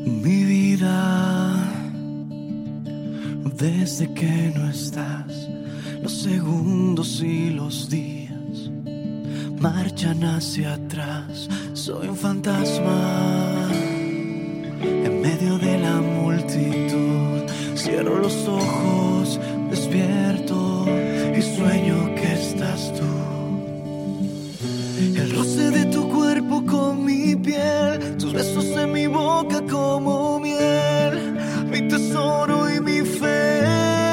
Mi vida, desde que no estás, los segundos y los días marchan hacia atrás. Soy un fantasma en medio de la multitud. Cierro los ojos, despierto y sueño que estás tú. El roce de tu cuerpo con mi piel, tus besos en mi boca como miel, mi tesoro y mi fe.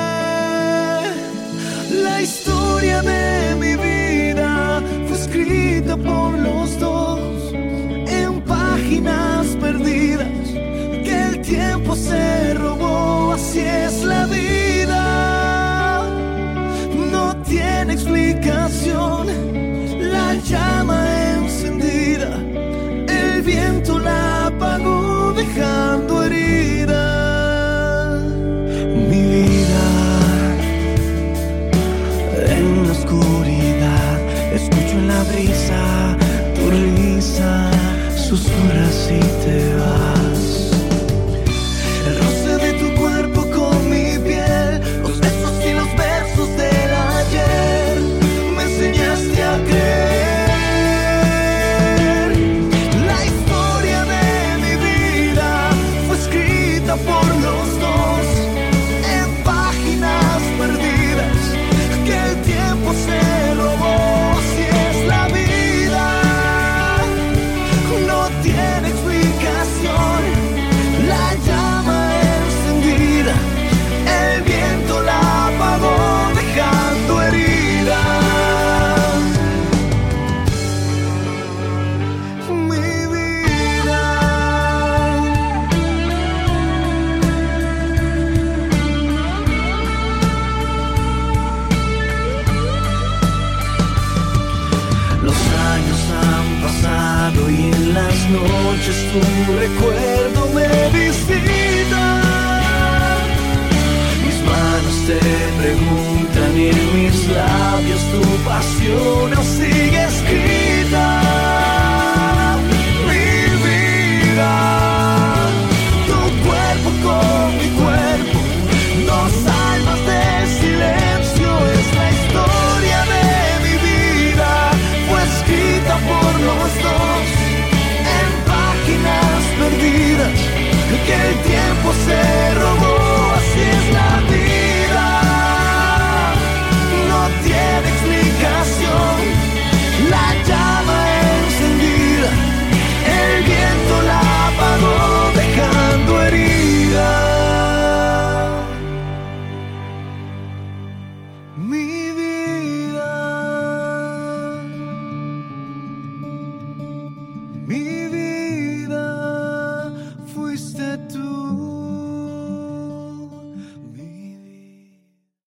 La historia de mi vida fue escrita por los dos en páginas perdidas que el tiempo se robó. Así es la vida, no tiene explicación. La llama encendida, el viento la apagó dejando herida. Mi vida en la oscuridad, escucho en la brisa tu risa, susurras y te vas. El roce de tu cuerpo con mi piel, los besos y los versos del ayer, me enseñaste a creer. La historia de mi vida fue escrita por los dos en páginas perdidas que el tiempo se robó. Así es la vida, no tiene explicación. La llama encendida, el viento la apagó dejando herida. Mi vida. Los años han pasado y en las noches tu recuerdo me visita. Mis manos te preguntan y en mis labios tu pasión aún sigue